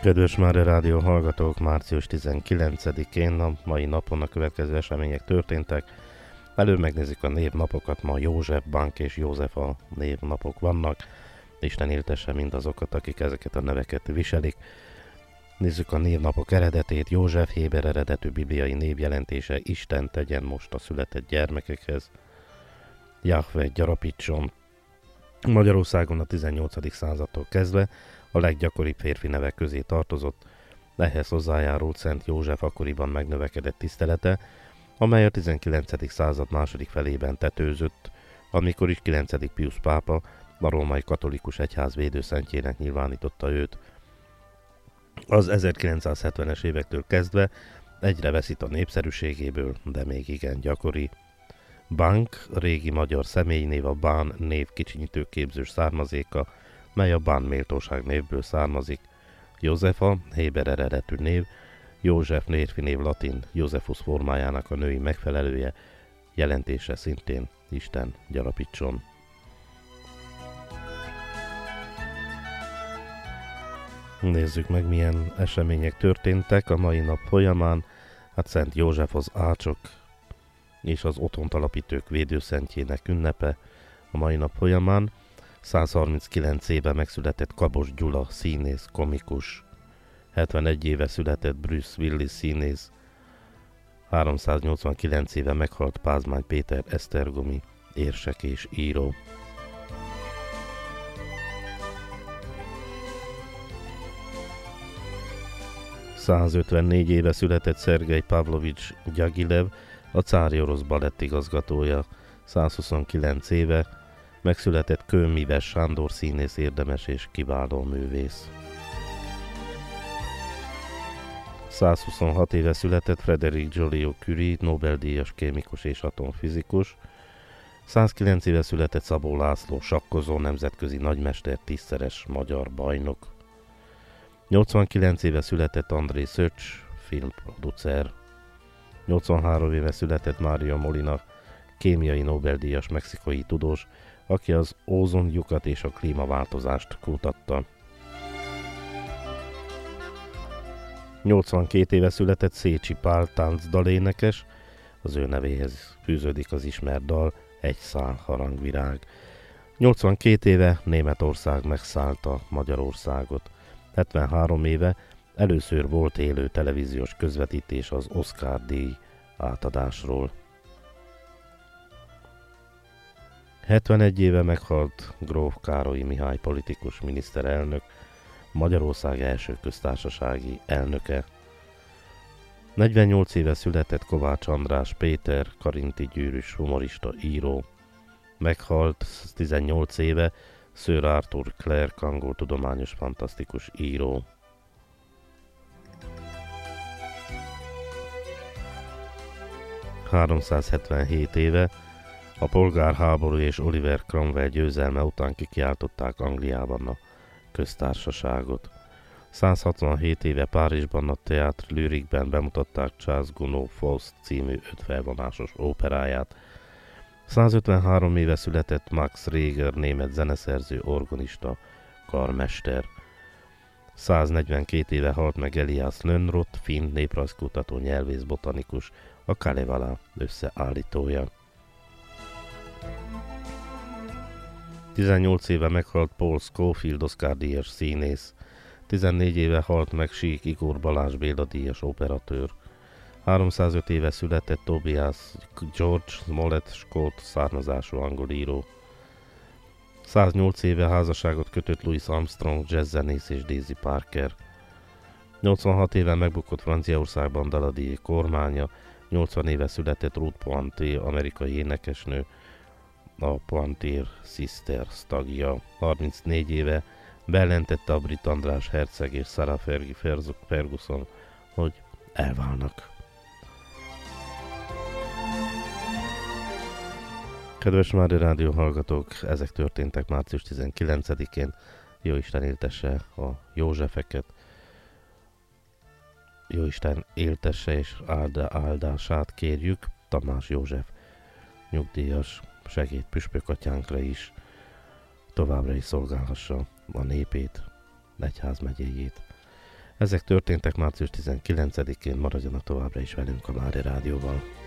Kedves Mária Rádió hallgatók, március 19-én a mai napon a következő események történtek. Előbb megnézzük a névnapokat, ma József, Bank és Józsefa névnapok vannak. Isten éltesse mindazokat, akik ezeket a neveket viselik. Nézzük a névnapok eredetét. József héber eredetű bibliai névjelentése: Isten tegyen most a született gyermekekhez. Jahve gyarapítson. Magyarországon a 18. századtól kezdve a leggyakoribb férfi nevek közé tartozott, ehhez hozzájárult Szent József akkoriban megnövekedett tisztelete, amely a 19. század második felében tetőzött, amikor is 9. Piusz pápa a római katolikus egyház védőszentjének nyilvánította őt. Az 1970-es évektől kezdve egyre veszít a népszerűségéből, de még igen gyakori. Bank, régi magyar személynév, a Bán név kicsinyítőképzős származéka, mely a Bán méltóság névből származik. Józsefa, héber eredetű név, József férfi név latin Josephus formájának a női megfelelője, jelentése szintén Isten gyarapítson. Nézzük meg, milyen események történtek a mai nap folyamán. Hát Szent József az ácsok és az otthontalapítők védőszentjének ünnepe a mai nap folyamán. 139 éve megszületett Kabos Gyula színész, komikus. 71 éve született Bruce Willis színész. 389 éve meghalt Pázmány Péter esztergomi érsek és író. ...154 éve született Szergej Pavlovics Gyagilev, a cári orosz balett igazgatója. 129 éve megszületett Kőmíves Sándor színész, érdemes és kiváló művész. 126 éve született Frédéric Joliot-Curie, Nobel-díjas kémikus és atomfizikus. 109 éve született Szabó László, sakkozó, nemzetközi nagymester, 10-szeres magyar bajnok. 89 éve született André Szöcs, filmproducer. 83 éve született Mária Molina, kémiai Nobel-díjas mexikai tudós, aki az ózonlyukat és a klímaváltozást kutatta. 82 éve született Szécsi Pál táncdalénekes, az ő nevéhez fűződik az ismert dal, Egy szál harangvirág. 82 éve Németország megszállta Magyarországot. 73 éve először volt élő televíziós közvetítés az Oscar-díj átadásról. 71 éve meghalt Gróf Károly Mihály politikus miniszterelnök, Magyarország első köztársasági elnöke. 48 éve született Kovács András Péter, karinti gyűrűs humorista, író. Meghalt 18 éve Sir Arthur Clarke, angol tudományos fantasztikus író. ...377 éve a polgárháború és Oliver Cromwell győzelme után kikiáltották Angliában a köztársaságot. 167 éve Párizsban a Théâtre Lyricben bemutatták Charles Gounod Faust című 5 felvonásos óperáját. 153 éve született Max Reger, német zeneszerző, organista, karmester. 142 éve halt meg Elias Lönnrot, finn néprajzkutató, nyelvész, botanikus, a Kalevala összeállítója. 18 éve meghalt Paul Scofield, Oscar-díjas színész. 14 éve halt meg Sík Igor, Balázs Béla díjas operatőr. 305 éve született Tobias George Smollett, skót származású angol író. 108 éve házasságot kötött Louis Armstrong, jazzzenész és Daisy Parker. 86 éve megbukott Franciaországban Daladier kormánya. 80 éve született Ruth Pointier, amerikai énekesnő, a Pointier Sisters tagja. 34 éve bejelentette a brit András herceg és Sarah Ferguson, hogy elválnak. Kedves Mária Rádió hallgatók, ezek történtek március 19-én. Jóisten éltesse a Józsefeket. Jóisten éltesse és áldását kérjük Tamás József nyugdíjas segédpüspökatyánkra is, továbbra is szolgálhassa a népét, egyházmegyéjét. Ezek történtek március 19-én, maradjanak továbbra is velünk a Mári Rádióval.